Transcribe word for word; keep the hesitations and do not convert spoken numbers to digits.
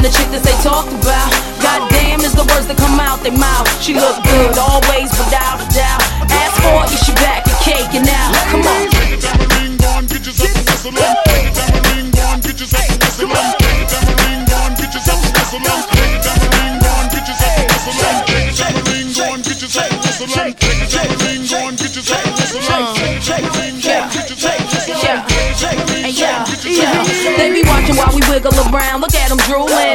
the chick that they talked about. Goddamn is the words that come out they mouth. She look good always without a doubt. Ask for it, yeah, she back and caking out. Come on. Take it down the ring, go on, get yourself a whistle on. Take it down the ring, go on, get yourself a whistle on. Take it down the ring, go on, get yourself a whistle on. Take it down the ring, go on, get yourself a whistle on. Take it down the ring, go on, get yourself a whistle on. Take it down the ring, go on, get yourself a whistle on. Take it down the ring, go on, get yourself a whistle on. Yeah, yeah, yeah. They be watching while we wiggle around. Look at them drooling.